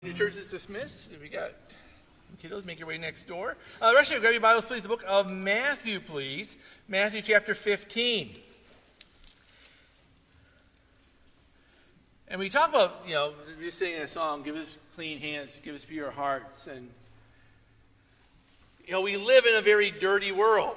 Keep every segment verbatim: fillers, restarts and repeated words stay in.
Your church is dismissed. We got kiddos, make your way next door. Uh, the rest of you, grab your Bibles, please. The book of Matthew, please. Matthew chapter fifteen. And we talk about, you know, just singing a song, give us clean hands, give us pure hearts. And, you know, we live in a very dirty world.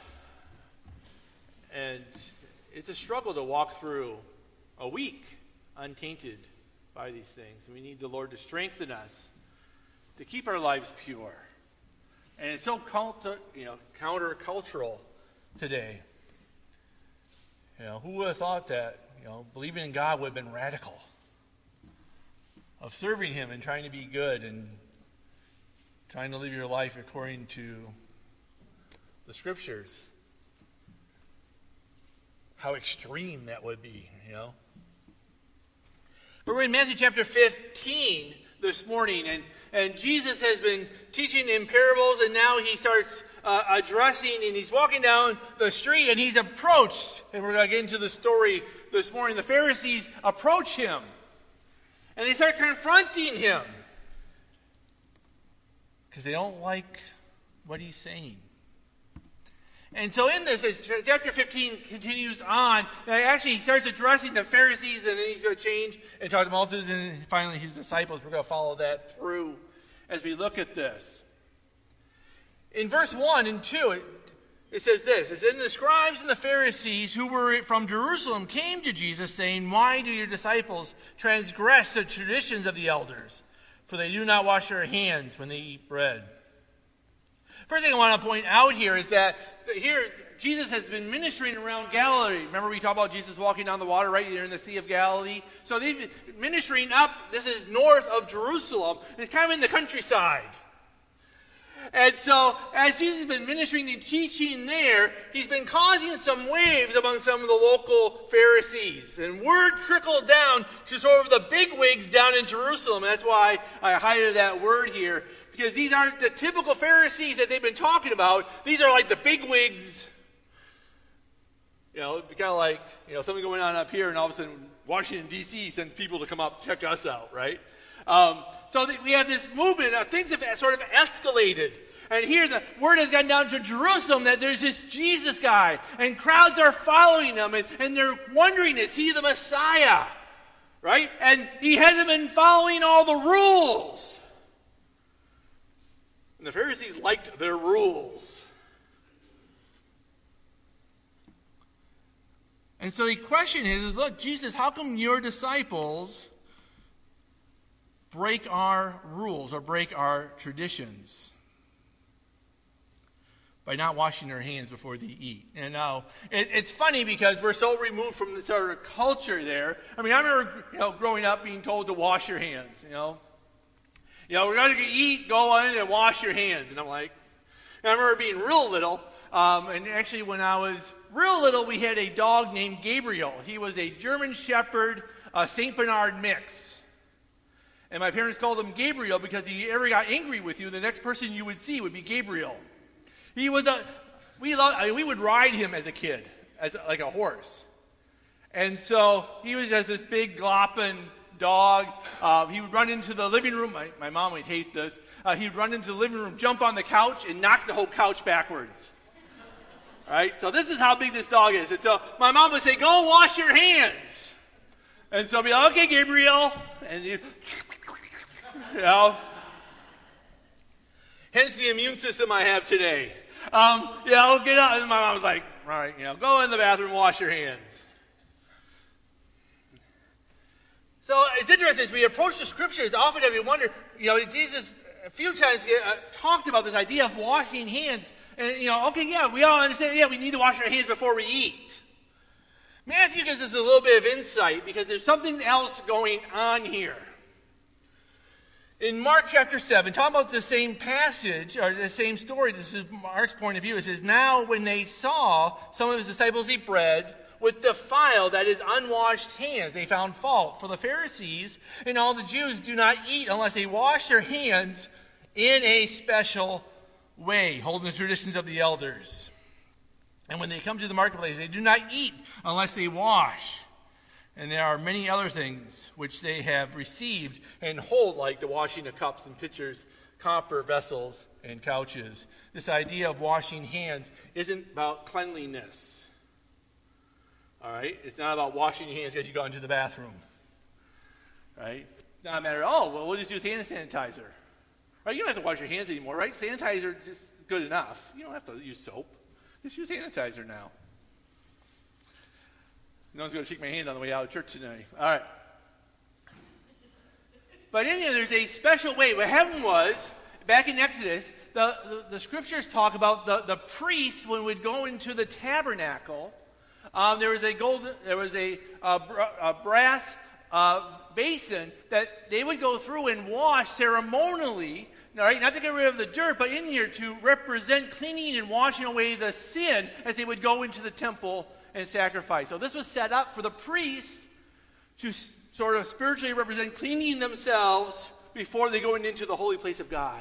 And it's a struggle to walk through a week untainted by these things. And we need the Lord to strengthen us to keep our lives pure. And it's so cult, you know, countercultural today. You know, who would have thought that, you know, believing in God would have been radical? Of serving Him and trying to be good and trying to live your life according to the Scriptures. How extreme that would be, you know. But we're in Matthew chapter fifteen this morning, and, and Jesus has been teaching in parables, and now he starts uh, addressing, and he's walking down the street, and he's approached, and we're going to get into the story this morning. The Pharisees approach him, and they start confronting him, because they don't like what he's saying. And so in this, as chapter fifteen continues on, actually he starts addressing the Pharisees, and then he's going to change and talk to multitudes, and finally his disciples. We're going to follow that through as we look at this. In verse one and two, it, it says this. It says, "And the scribes and the Pharisees who were from Jerusalem came to Jesus, saying, 'Why do your disciples transgress the traditions of the elders? For they do not wash their hands when they eat bread.'" First thing I want to point out here is that here Jesus has been ministering around Galilee. Remember we talked about Jesus walking down the water right there in the Sea of Galilee? So they've been ministering up, this is north of Jerusalem, and it's kind of in the countryside. And so as Jesus has been ministering and teaching there, he's been causing some waves among some of the local Pharisees. And word trickled down to sort of the bigwigs down in Jerusalem. And that's why I highlighted that word here. Because these aren't the typical Pharisees that they've been talking about. These are like the bigwigs. You know, kind of like, you know, something going on up here, and all of a sudden Washington, D C sends people to come up check us out, right? Um, so that we have this movement. Uh, things have sort of escalated. And here the word has gotten down to Jerusalem that there's this Jesus guy. And crowds are following him. And, and they're wondering, is he the Messiah? Right? And he hasn't been following all the rules. And the Pharisees liked their rules. And so the question is, look, Jesus, how come your disciples break our rules or break our traditions by not washing their hands before they eat? And now, it, it's funny because we're so removed from the sort of culture there. I mean, I remember, you know, growing up being told to wash your hands, you know. You know, we're going to eat, go in and wash your hands. And I'm like, and I remember being real little. Um, and actually, when I was real little, we had a dog named Gabriel. He was a German Shepherd, uh, Saint Bernard mix. And my parents called him Gabriel because if he ever got angry with you, the next person you would see would be Gabriel. He was a, we loved, I mean, we would ride him as a kid, as like a horse. And so he was just this big glopping dog. Uh, he would run into the living room. My, my mom would hate this. Uh, he would run into the living room, jump on the couch, and knock the whole couch backwards. All right? So this is how big this dog is. And so my mom would say, "Go wash your hands." And so I'd be like, "Okay, Gabriel." And you, you know. Hence the immune system I have today. Um, you know, get up. And my mom was like, "All right, you know, go in the bathroom, wash your hands." So it's interesting, as we approach the Scriptures, often we wonder, you know, Jesus a few times uh, talked about this idea of washing hands. And, you know, okay, yeah, we all understand, yeah, we need to wash our hands before we eat. Matthew gives us a little bit of insight because there's something else going on here. In Mark chapter seven, talking about the same passage, or the same story, this is Mark's point of view. It says, "Now when they saw some of his disciples eat bread with defiled, that is, unwashed hands, they found fault. For the Pharisees and all the Jews do not eat unless they wash their hands in a special way, holding the traditions of the elders. And when they come to the marketplace, they do not eat unless they wash. And there are many other things which they have received and hold, like the washing of cups and pitchers, copper vessels, and couches. This idea of washing hands isn't about cleanliness. All right? It's not about washing your hands as you go into the bathroom. Right? It's not a matter of, oh, well, we'll just use hand sanitizer. Right? You don't have to wash your hands anymore, right? Sanitizer is just good enough. You don't have to use soap. Just use sanitizer now. No one's going to shake my hand on the way out of church tonight. All right. But anyhow, there's a special way. What happened was, back in Exodus, the, the, the scriptures talk about the, the priest when would go into the tabernacle. Um, there was a golden, there was a, a, a brass uh, basin that they would go through and wash ceremonially. All right, not to get rid of the dirt, but in here to represent cleaning and washing away the sin as they would go into the temple and sacrifice. So this was set up for the priests to s- sort of spiritually represent cleaning themselves before they go into the holy place of God.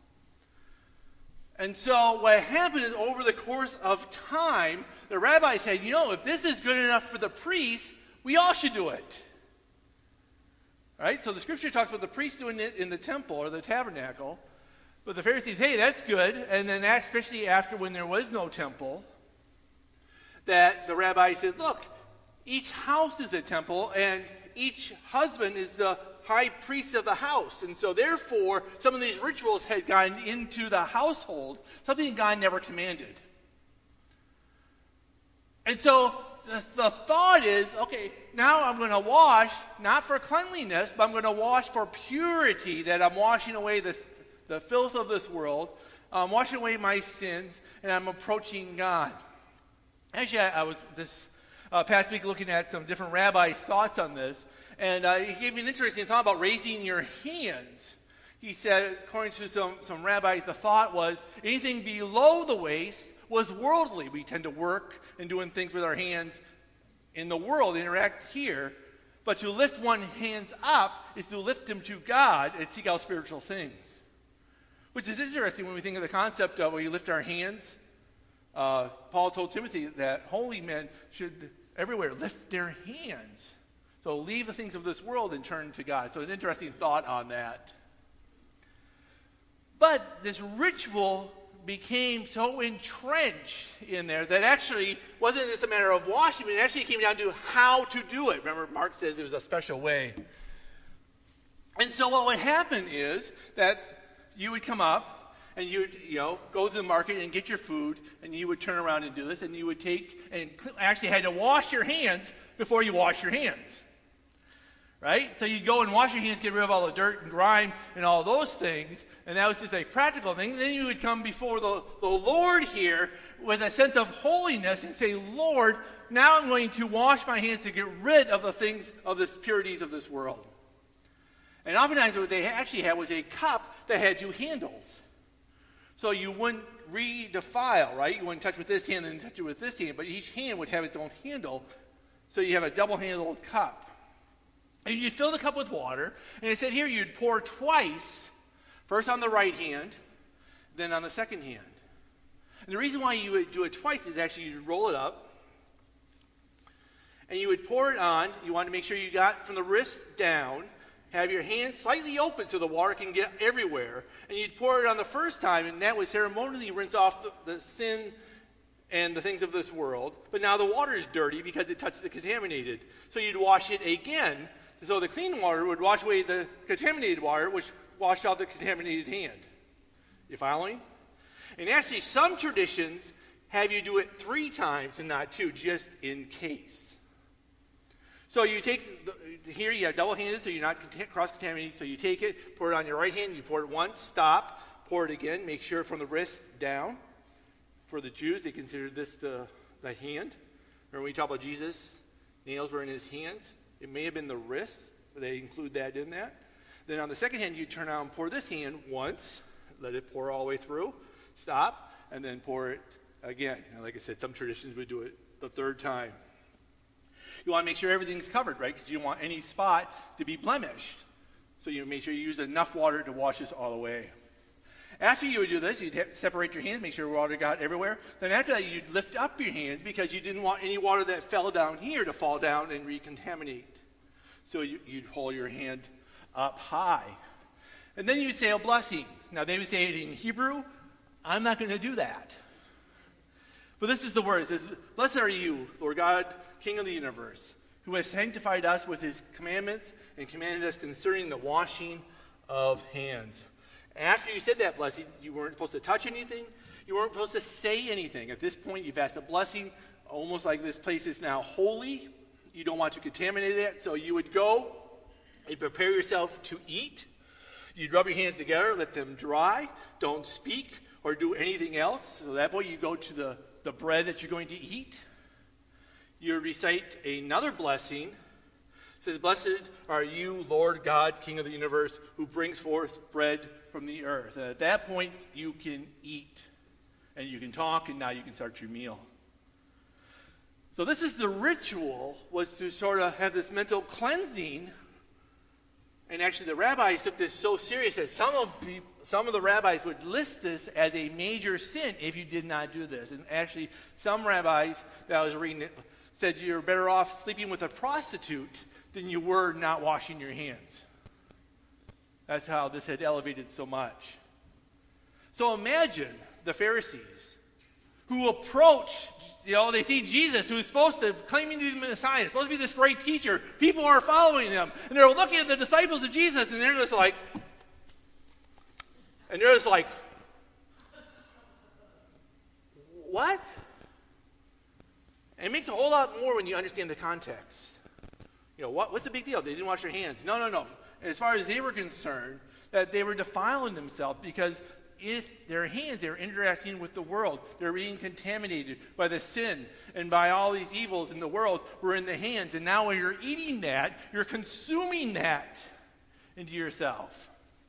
And so what happened is over the course of time, the rabbi said, you know, if this is good enough for the priests, we all should do it. Right? So the scripture talks about the priests doing it in the temple or the tabernacle. But the Pharisees, hey, that's good. And then especially after when there was no temple, that the rabbi said, look, each house is a temple, and each husband is the high priest of the house. And so therefore, some of these rituals had gone into the household, something God never commanded. And so the, the thought is, okay, now I'm going to wash, not for cleanliness, but I'm going to wash for purity, that I'm washing away this, the filth of this world, I'm washing away my sins, and I'm approaching God. Actually, I, I was this uh, past week looking at some different rabbis' thoughts on this, and uh, he gave me an interesting thought about raising your hands. He said, according to some, some rabbis, the thought was anything below the waist was worldly. We tend to work and doing things with our hands in the world, interact here. But to lift one's hands up is to lift them to God and seek out spiritual things. Which is interesting when we think of the concept of where you lift our hands. Uh, Paul told Timothy that holy men should everywhere lift their hands. So leave the things of this world and turn to God. So an interesting thought on that. But this ritual became so entrenched in there that actually wasn't just a matter of washing, but it actually came down to how to do it. Remember, Mark says it was a special way. And so what would happen is that you would come up and you would, you know, go to the market and get your food, and you would turn around and do this, and you would take and actually had to wash your hands before you wash your hands. Right? So you'd go and wash your hands, get rid of all the dirt and grime and all those things, and that was just a practical thing. And then you would come before the, the Lord here with a sense of holiness and say, Lord, now I'm going to wash my hands to get rid of the things, of the purities of this world. And oftentimes what they actually had was a cup that had two handles. So you wouldn't re-defile, right? You wouldn't touch with this hand and then touch it with this hand, but each hand would have its own handle. So you have a double-handled cup. And you'd fill the cup with water, and it said here you'd pour twice, first on the right hand, then on the second hand. And the reason why you would do it twice is actually you'd roll it up, and you would pour it on. You want to make sure you got from the wrist down, have your hands slightly open so the water can get everywhere. And you'd pour it on the first time, and that would ceremonially rinse off the, the sin and the things of this world. But now the water is dirty because it touched the contaminated. So you'd wash it again. So the clean water would wash away the contaminated water, which washed out the contaminated hand. You following? And actually, some traditions have you do it three times and not two, just in case. So you take, the, here you have double-handed, so you're not cross-contaminated. So you take it, pour it on your right hand, you pour it once, stop, pour it again, make sure from the wrist down. For the Jews, they considered this the, the hand. Remember when we talk about Jesus, nails were in his hands? It may have been the wrist, but they include that in that. Then on the second hand, you turn out and pour this hand once, let it pour all the way through, stop, and then pour it again. And like I said, some traditions would do it the third time. You want to make sure everything's covered, right? Because you don't want any spot to be blemished. So you make sure you use enough water to wash this all away. After you would do this, you'd separate your hands, make sure water got everywhere. Then after that, you'd lift up your hands because you didn't want any water that fell down here to fall down and recontaminate. So you, you'd hold your hand up high. And then you'd say a blessing. Now, they would say it in Hebrew. I'm not going to do that. But this is the word. It says, "Blessed are you, Lord God, King of the universe, who has sanctified us with his commandments and commanded us concerning the washing of hands." After you said that blessing, you weren't supposed to touch anything. You weren't supposed to say anything. At this point, you've asked a blessing, almost like this place is now holy. You don't want to contaminate it. So you would go and prepare yourself to eat. You'd rub your hands together, let them dry. Don't speak or do anything else. So that way you go to the, the bread that you're going to eat. You recite another blessing. It says, "Blessed are you, Lord God, King of the universe, who brings forth bread from the earth." And at that point, you can eat. And you can talk, and now you can start your meal. So this is the ritual, was to sort of have this mental cleansing. And actually, the rabbis took this so serious that some of, the, some of the rabbis would list this as a major sin if you did not do this. And actually, some rabbis that I was reading it said you're better off sleeping with a prostitute than you were not washing your hands. That's how this had elevated so much. So imagine the Pharisees who approach, you know, they see Jesus, who's supposed to, claiming to be the Messiah, supposed to be this great teacher. People are following him. And they're looking at the disciples of Jesus, and they're just like, and they're just like, what? And it makes a whole lot more when you understand the context. You know, what, what's the big deal? They didn't wash their hands. No, no, no. As far as they were concerned, that they were defiling themselves because if their hands, they were interacting with the world. They're being contaminated by the sin and by all these evils in the world were in the hands. And now when you're eating that, you're consuming that into yourself.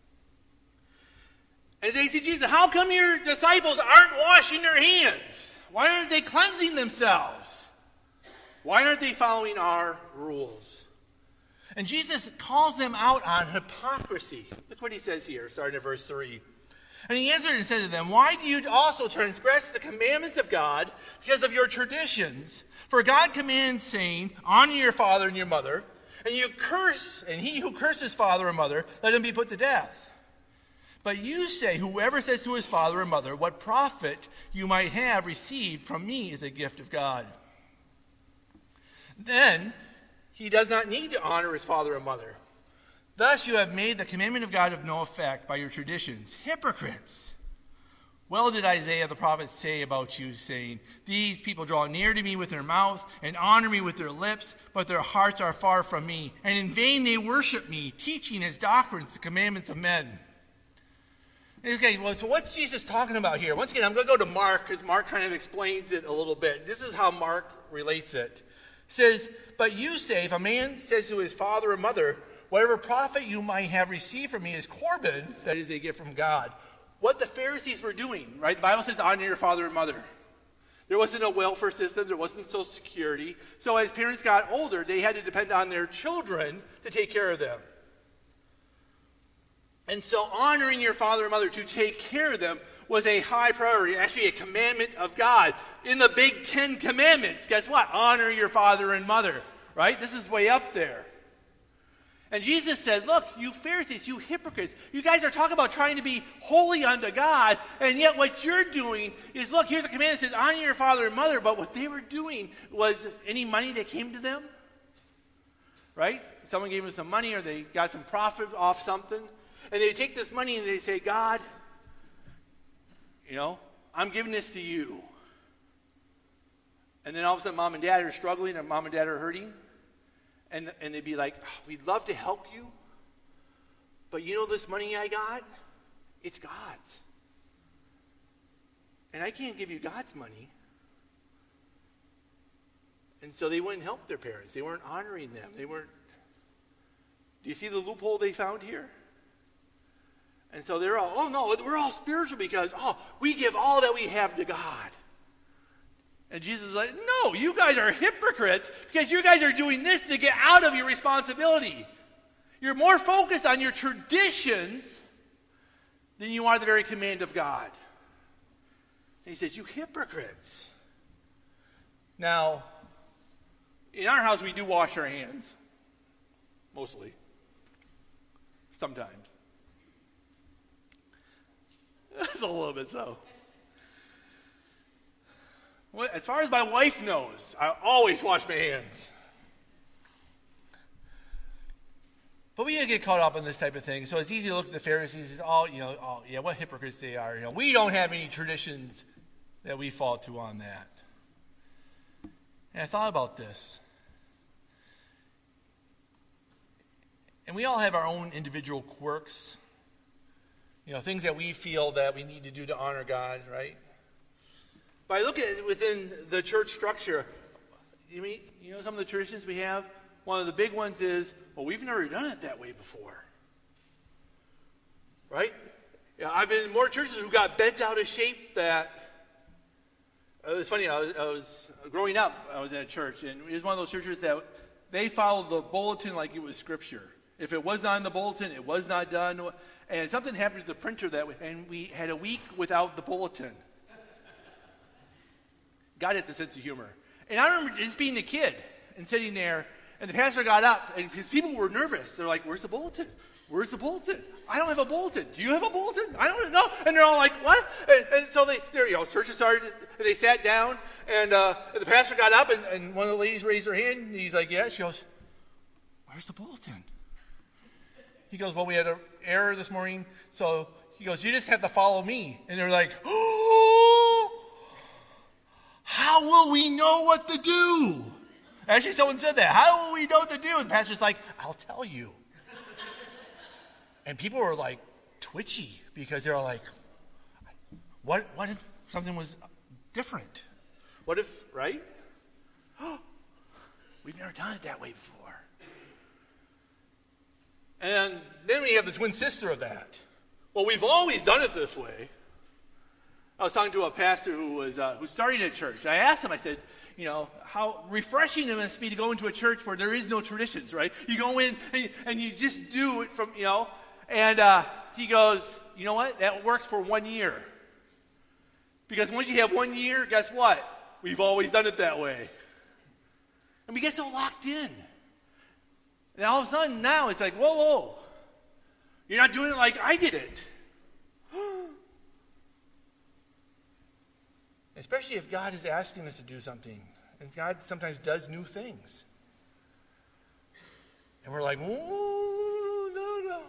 And they say, "Jesus, how come your disciples aren't washing their hands? Why aren't they cleansing themselves? Why aren't they following our rules?" And Jesus calls them out on hypocrisy. Look what he says here, starting at verse three. "And he answered and said to them, Why do you also transgress the commandments of God because of your traditions? For God commands, saying, Honor your father and your mother, and you curse, and he who curses father or mother, let him be put to death. But you say, Whoever says to his father or mother, What profit you might have received from me is a gift of God. Then he does not need to honor his father or mother. Thus you have made the commandment of God of no effect by your traditions. Hypocrites! Well did Isaiah the prophet say about you, saying, These people draw near to me with their mouth and honor me with their lips, but their hearts are far from me. And in vain they worship me, teaching as doctrines the commandments of men." Okay, well, so what's Jesus talking about here? Once again, I'm going to go to Mark, because Mark kind of explains it a little bit. This is how Mark relates it. It says, "But you say, if a man says to his father or mother, Whatever profit you might have received from me is Corban, that is a gift from God." What the Pharisees were doing, right? The Bible says honor your father and mother. There wasn't a welfare system. There wasn't Social Security. So as parents got older, they had to depend on their children to take care of them. And so honoring your father and mother to take care of them was a high priority, actually a commandment of God. In the big Ten Commandments, guess what? Honor your father and mother, right? This is way up there. And Jesus said, look, you Pharisees, you hypocrites, you guys are talking about trying to be holy unto God, and yet what you're doing is, look, here's a command that says, honor your father and mother, but what they were doing was any money that came to them, right? Someone gave them some money or they got some profit off something, and they take this money and they say, God, you know, I'm giving this to you. And then all of a sudden mom and dad are struggling and mom and dad are hurting. And, and they'd be like, oh, we'd love to help you, but you know this money I got? It's God's. And I can't give you God's money. And so they wouldn't help their parents. They weren't honoring them. They weren't. Do you see the loophole they found here? And so they're all, oh no, we're all spiritual because, oh, we give all that we have to God. And Jesus is like, no, you guys are hypocrites because you guys are doing this to get out of your responsibility. You're more focused on your traditions then you are the very command of God. And he says, you hypocrites. Now, in our house, we do wash our hands. Mostly. Sometimes. That's a little bit so. Well, as far as my wife knows, I always wash my hands. But we get caught up in this type of thing, so it's easy to look at the Pharisees and all, you know, oh, yeah, what hypocrites they are. You know, we don't have any traditions that we fall to on that. And I thought about this. And we all have our own individual quirks. You know, things that we feel that we need to do to honor God, right? But I look at it within the church structure. You mean, you know some of the traditions we have? One of the big ones is, well, we've never done it that way before. Right? Yeah, I've been in more churches who got bent out of shape that... Uh, it's funny, I was, I was growing up, I was in a church, and it was one of those churches that they followed the bulletin like it was scripture. If it was not in the bulletin, it was not done. And something happened to the printer that, and we had a week without the bulletin. God has a sense of humor. And I remember just being a kid and sitting there, and the pastor got up, and his people were nervous. They're like, where's the bulletin? Where's the bulletin? I don't have a bulletin. Do you have a bulletin? I don't know. And they're all like, what? And, and so they, you know, churches started, and they sat down, and, uh, and the pastor got up, and, and one of the ladies raised her hand, and he's like, yeah. She goes, where's the bulletin? He goes, well, we had an error this morning, so he goes, you just have to follow me. And they're like, oh, how will we know what to do? Actually, someone said that. How will we know what to do? And the pastor's like, I'll tell you. And people were like twitchy because they're like, what, what if something was different? What if, right? We've never done it that way before. And then we have the twin sister of that. Well, we've always done it this way. I was talking to a pastor who was uh, who's starting a church. I asked him, I said, you know, how refreshing it must be to go into a church where there is no traditions, right? You go in and you, and you just do it from, you know, and uh, he goes, you know what? That works for one year. Because once you have one year, guess what? We've always done it that way. And we get so locked in. And all of a sudden now it's like, whoa, whoa. You're not doing it like I did it. Especially if God is asking us to do something. And God sometimes does new things. And we're like, oh, no, no.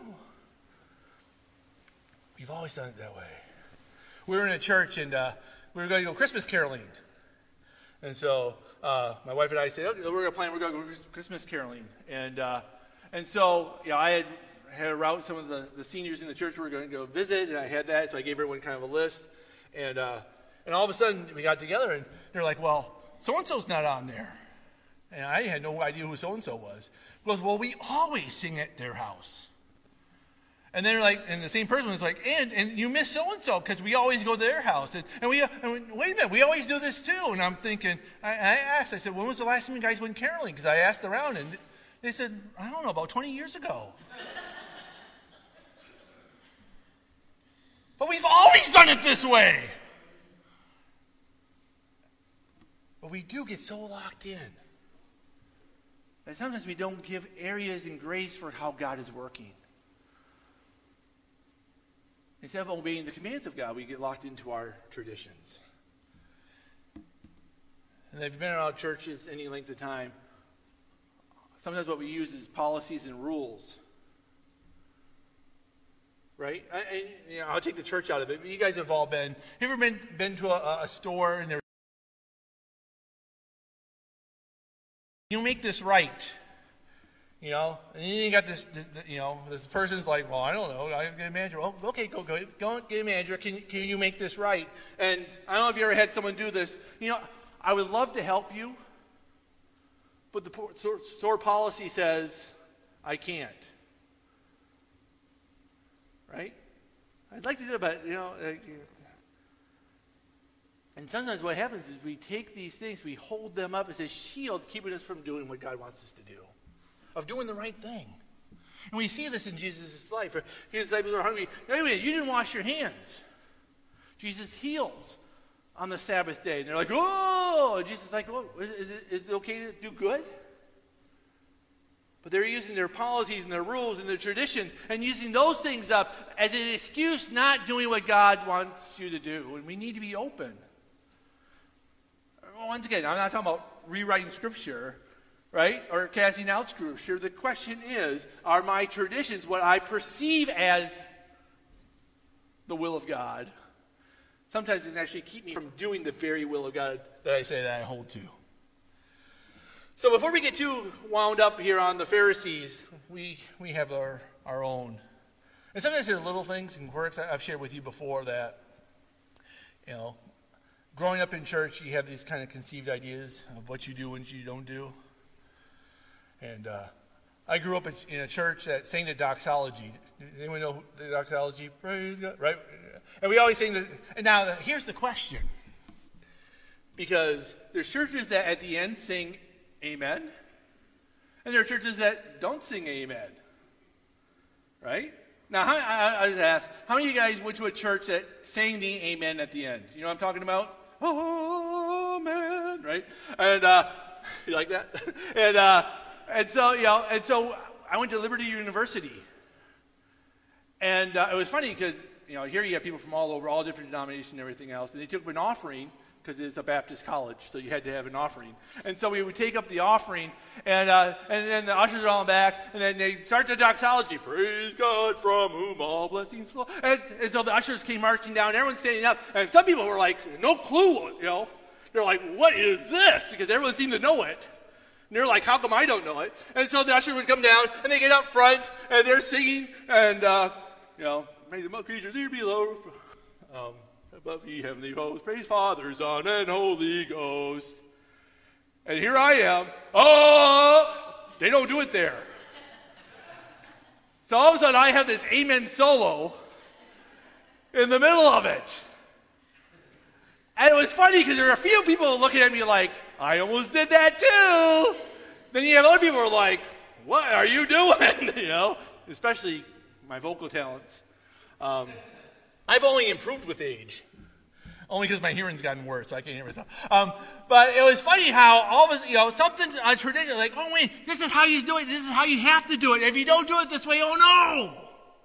We've always done it that way. We were in a church and uh, we were going to go Christmas caroling. And so uh, my wife and I said, okay, we're going to plan, we're going to go Christmas caroling. And uh, and so, you know, I had had a route some of the, the seniors in the church were going to go visit, and I had that, so I gave everyone kind of a list. And uh, and all of a sudden, we got together, and they're like, well, so-and-so's not on there. And I had no idea who so-and-so was. He goes, well, we always sing at their house. And they're like, and the same person was like, and and you miss so-and-so because we always go to their house. And, and we, and we, wait a minute, we always do this too. And I'm thinking, I, I asked, I said, when was the last time you guys went caroling? Because I asked around, and they said, I don't know, about twenty years ago. But we've always done it this way. But we do get so locked in that sometimes we don't give areas and grace for how God is working. Instead of obeying the commands of God, we get locked into our traditions. And if you've been around churches any length of time, sometimes what we use is policies and rules. Right? I, I, you know, I'll take the church out of it, but you guys have all been, have you ever been, been to a, a store and there you make this right, you know, and then you got this, this, you know, this person's like, well, I don't know, I get a manager. Well, okay, go, go, go get a manager. Can, can you make this right? And I don't know if you ever had someone do this. You know, I would love to help you, but the store policy says I can't. Right? I'd like to do it, but, you know, like, and sometimes what happens is we take these things, we hold them up as a shield, keeping us from doing what God wants us to do, of doing the right thing. And we see this in Jesus' life. His disciples are hungry. Wait a minute, you didn't wash your hands. Jesus heals on the Sabbath day. And they're like, oh! Jesus is like, oh, is, is, it, is it okay to do good? But they're using their policies and their rules and their traditions and using those things up as an excuse not doing what God wants you to do. And we need to be open. Once again, I'm not talking about rewriting Scripture, right? Or casting out Scripture. The question is, are my traditions what I perceive as the will of God? Sometimes it can actually keep me from doing the very will of God that I say that I hold to. So before we get too wound up here on the Pharisees, we we have our, our own. And sometimes there are little things and quirks I've shared with you before that, you know, growing up in church, you have these kind of conceived ideas of what you do and what you don't do. And uh, I grew up in a church that sang the doxology. Does anyone know the doxology? Praise God, right? And we always sing the, and now here's the question. Because there's churches that at the end sing amen. And there are churches that don't sing amen. Right? Now, how, I, I just ask, how many of you guys went to a church that sang the amen at the end? You know what I'm talking about? Amen. Right? And, uh, you like that? and, uh, and so, you know, and so I went to Liberty University. And uh, it was funny because, you know, here you have people from all over, all different denominations and everything else. And they took an offering because it's a Baptist college, so you had to have an offering. And so we would take up the offering, and uh, and then the ushers are all back, and then they start the doxology. Praise God from whom all blessings flow. And, and so the ushers came marching down, everyone's standing up, and some people were like, no clue, you know. They're like, what is this? Because everyone seemed to know it. And they're like, how come I don't know it? And so the ushers would come down, and they get up front, and they're singing, and, uh, you know, praise the creatures here below. Um, above ye heavenly hosts, praise Father, Son, and Holy Ghost. And here I am. Oh, they don't do it there. So all of a sudden I have this amen solo in the middle of it. And it was funny because there were a few people looking at me like, I almost did that too. Then you have other people who are like, what are you doing? you know, especially my vocal talents. Um, I've only improved with age. Only because my hearing's gotten worse, so I can't hear myself. Um, but it was funny how all of us, you know, something's a tradition, like, oh wait, this is how you do it, this is how you have to do it. If you don't do it this way, oh no!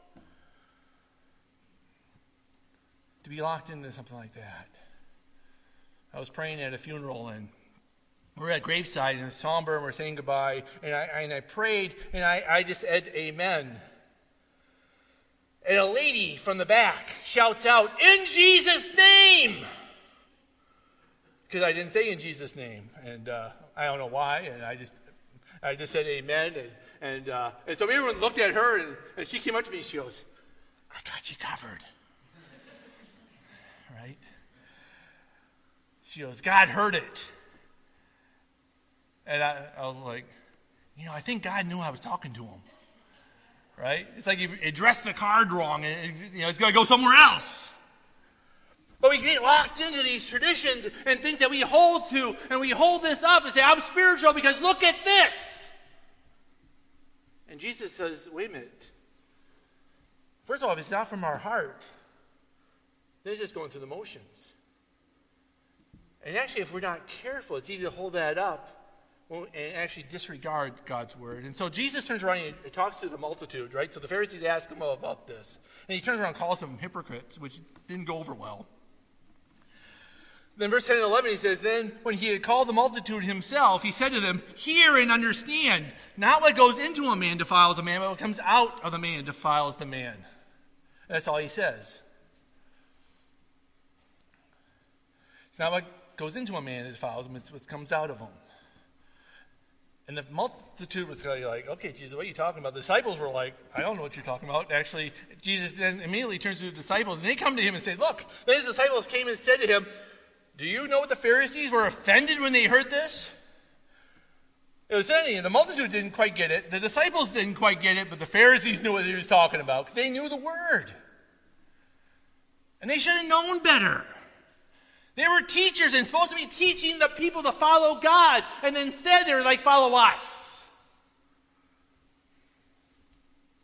To be locked into something like that. I was praying at a funeral, and we're at graveside, and it's somber, and we're saying goodbye, and I, and I prayed, and I, I just said, amen. And a lady from the back shouts out, in Jesus' name! Because I didn't say in Jesus' name. And uh, I don't know why. And I just I just said amen. And and, uh, and so everyone looked at her, and, and she came up to me and she goes, I got you covered. Right? She goes, God heard it. And I, I was like, you know, I think God knew I was talking to him. Right? It's like you addressed the card wrong, and it, you know, it's going to go somewhere else. But we get locked into these traditions and things that we hold to, and we hold this up and say, I'm spiritual because look at this. And Jesus says, wait a minute. First of all, if it's not from our heart, then it's just going through the motions. And actually, if we're not careful, it's easy to hold that up and actually disregard God's word. And so Jesus turns around and he talks to the multitude, right? So the Pharisees ask him about this. And he turns around and calls them hypocrites, which didn't go over well. Then verse ten and eleven, he says, then when he had called the multitude himself, he said to them, hear and understand, not what goes into a man defiles a man, but what comes out of the man defiles the man. That's all he says. It's not what goes into a man that defiles him, it's what comes out of him. And the multitude was kind of like, okay, Jesus, what are you talking about? The disciples were like, I don't know what you're talking about. Actually, Jesus then immediately turns to the disciples, and they come to him and say, look, then his disciples came and said to him, do you know what the Pharisees were offended when they heard this? It was funny, the multitude didn't quite get it. The disciples didn't quite get it, but the Pharisees knew what he was talking about because they knew the word. And they should have known better. They were teachers and supposed to be teaching the people to follow God. And instead they were like, follow us.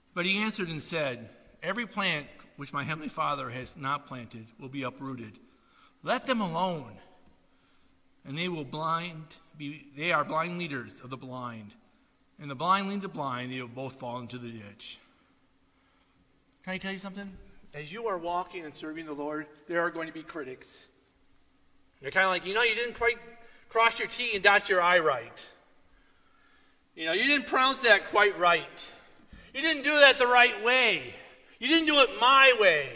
But he answered and said, every plant which my heavenly Father has not planted will be uprooted. Let them alone. And they will blind be they are blind leaders of the blind. And the blind lead the blind, they will both fall into the ditch. Can I tell you something? As you are walking and serving the Lord, there are going to be critics. They're kind of like, you know, you didn't quite cross your T and dot your I right. You know, you didn't pronounce that quite right. You didn't do that the right way. You didn't do it my way.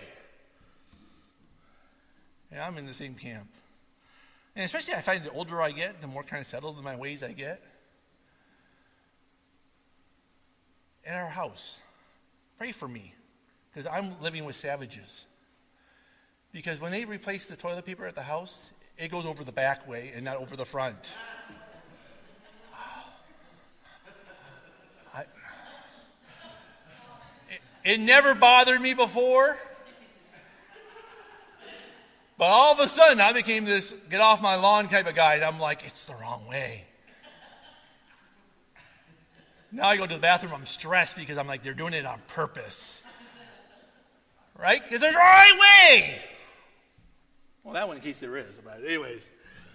And I'm in the same camp. And especially I find the older I get, the more kind of settled in my ways I get. In our house, pray for me, because I'm living with savages. Because when they replace the toilet paper at the house, it goes over the back way and not over the front. I, it, it never bothered me before. But all of a sudden, I became this get off my lawn type of guy, and I'm like, it's the wrong way. Now I go to the bathroom, I'm stressed because I'm like, they're doing it on purpose. Right? Because there's a right way. Well, that one in case there is. But anyways.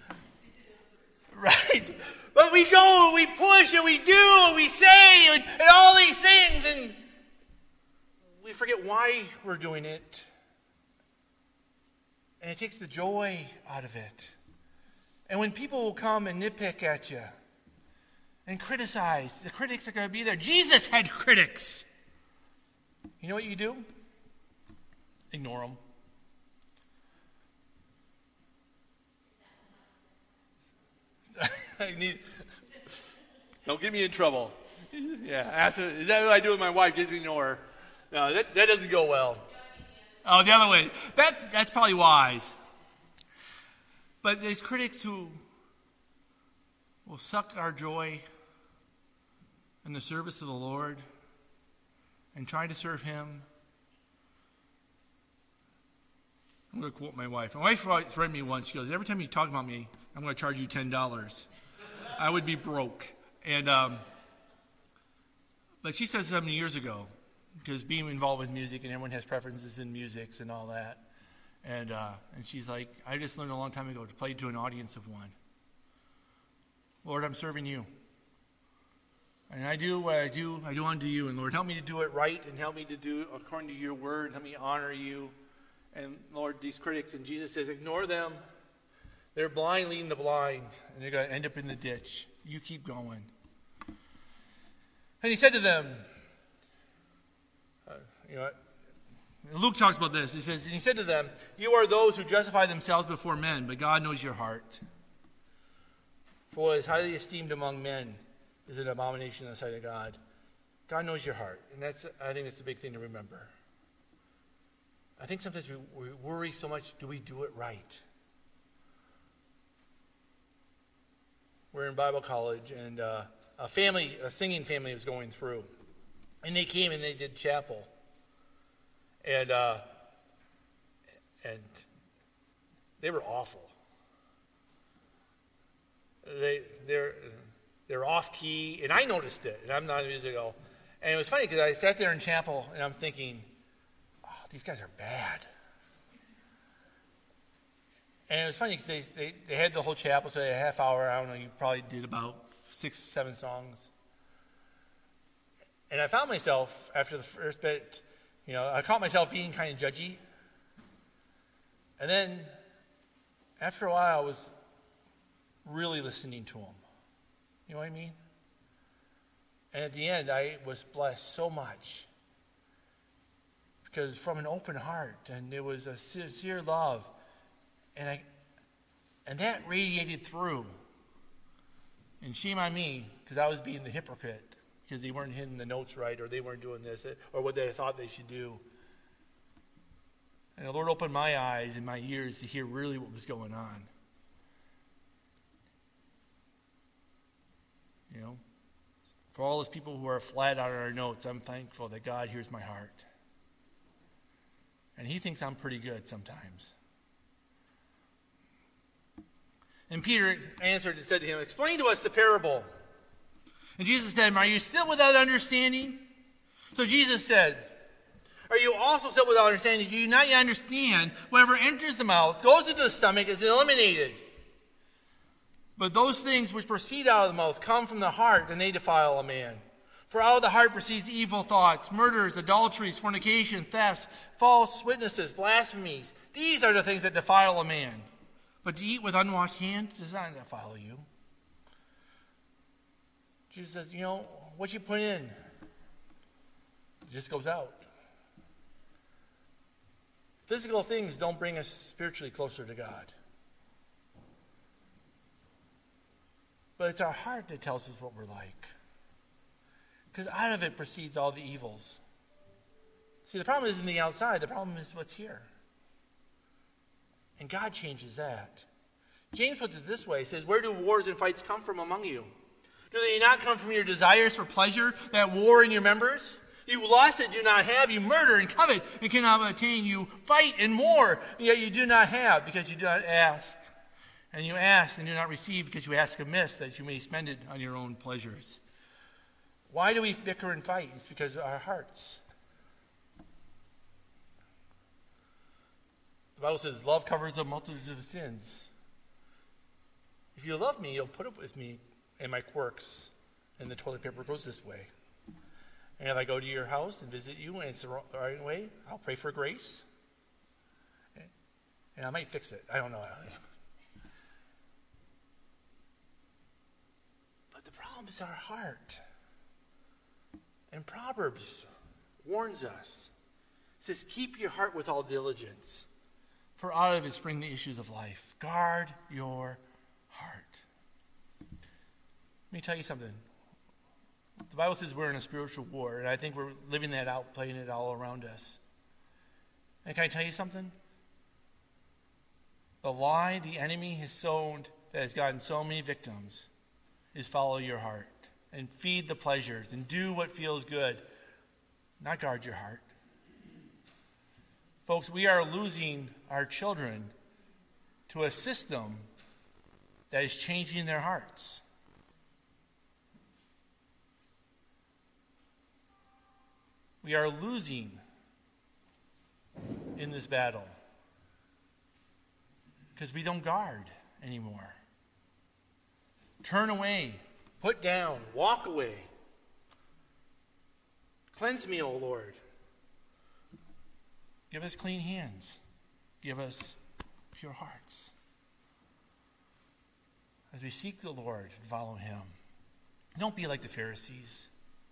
Right? But we go and we push and we do and we say and, and all these things, and we forget why we're doing it. And it takes the joy out of it. And when people will come and nitpick at you and criticize, the critics are going to be there. Jesus had critics. You know what you do? Ignore them. I need, don't get me in trouble. Yeah, ask her, is that what I do with my wife? Just ignore her. No, that, that doesn't go well. Oh, the other way. That, that's probably wise. But there's critics who will suck our joy in the service of the Lord and try to serve Him. I'm going to quote my wife. My wife threatened me once. She goes, every time you talk about me, I'm going to charge you ten dollars. I would be broke. And um, but she said something years ago, because being involved with music and everyone has preferences in music and all that. And uh, and she's like, I just learned a long time ago to play to an audience of one. Lord, I'm serving you. And I do what I do, I do unto you. And Lord, help me to do it right and help me to do according to your word. Help me honor you. And Lord, these critics, and Jesus says, ignore them. They're blind leading the blind, and they're going to end up in the ditch. You keep going. And he said to them, uh, you know, Luke talks about this. He says, and he said to them, you are those who justify themselves before men, but God knows your heart. For what is highly esteemed among men is an abomination in the sight of God. God knows your heart. And that's, I think that's the big thing to remember. I think sometimes we, we worry so much, do we do it right? We're in Bible college, and uh, a family, a singing family was going through. And they came and they did chapel. And uh, and they were awful. They they're they're off key, and I noticed it. And I'm not a musical. And it was funny because I sat there in chapel, and I'm thinking, oh, these guys are bad. And it was funny because they, they they had the whole chapel, so they had a half hour. I don't know, you probably did about six, seven songs. And I found myself after the first bit. You know, I caught myself being kind of judgy. And then, after a while, I was really listening to him. You know what I mean? And at the end, I was blessed so much. Because from an open heart, and it was a sincere love. And I, and that radiated through. And shame on me, because I was being the hypocrite. Because they weren't hitting the notes right, or they weren't doing this, or what they thought they should do. And the Lord opened my eyes and my ears to hear really what was going on. You know, for all those people who are flat out on our notes, I'm thankful that God hears my heart. And He thinks I'm pretty good sometimes. And Peter answered and said to him, explain to us the parable. And Jesus said, are you still without understanding? So Jesus said, are you also so without understanding? Do you not yet understand? Whatever enters the mouth, goes into the stomach, is eliminated. But those things which proceed out of the mouth come from the heart, and they defile a man. For out of the heart proceeds evil thoughts, murders, adulteries, fornication, thefts, false witnesses, blasphemies. These are the things that defile a man. But to eat with unwashed hands does not defile you. Jesus says, you know, what you put in, it just goes out. Physical things don't bring us spiritually closer to God. But it's our heart that tells us what we're like. Because out of it proceeds all the evils. See, the problem isn't the outside. The problem is what's here. And God changes that. James puts it this way. He says, where do wars and fights come from among you? Do they not come from your desires for pleasure that war in your members? You lust and do not have. You murder and covet and cannot attain. You fight and war, and yet you do not have because you do not ask. And you ask and do not receive because you ask amiss, that you may spend it on your own pleasures. Why do we bicker and fight? It's because of our hearts. The Bible says love covers a multitude of sins. If you love me, you'll put up with me and my quirks. And the toilet paper goes this way. And if I go to your house and visit you and it's the right way, I'll pray for grace. And I might fix it. I don't know. But the problem is our heart. And Proverbs warns us. It says, keep your heart with all diligence, for out of it spring the issues of life. Guard your heart. Let me tell you something. The Bible says we're in a spiritual war, and I think we're living that out, playing it all around us. And can I tell you something? The lie the enemy has sown that has gotten so many victims is follow your heart and feed the pleasures and do what feels good, not guard your heart. Folks, we are losing our children to a system that is changing their hearts. We are losing in this battle because we don't guard anymore. Turn away, put down, walk away. Cleanse me, O Lord. Give us clean hands. Give us pure hearts. As we seek the Lord and follow him, don't be like the Pharisees.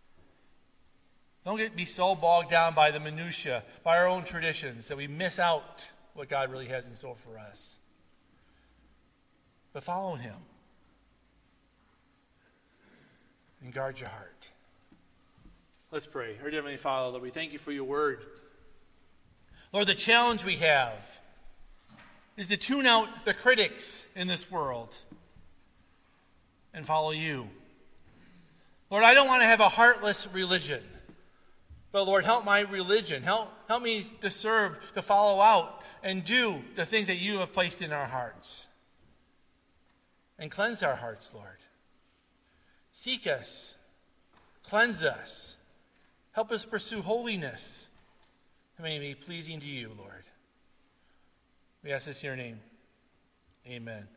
Don't get be so bogged down by the minutia, by our own traditions, that we miss out what God really has in store for us. But follow him. And guard your heart. Let's pray. Our dear Heavenly Father, Lord, we thank you for your word. Lord, the challenge we have is to tune out the critics in this world and follow you. Lord, I don't want to have a heartless religion. But Lord, help my religion. Help, help me to serve, to follow out, and do the things that you have placed in our hearts. And cleanse our hearts, Lord. Seek us. Cleanse us. Help us pursue holiness. And may it be pleasing to you, Lord. We ask this in your name. Amen.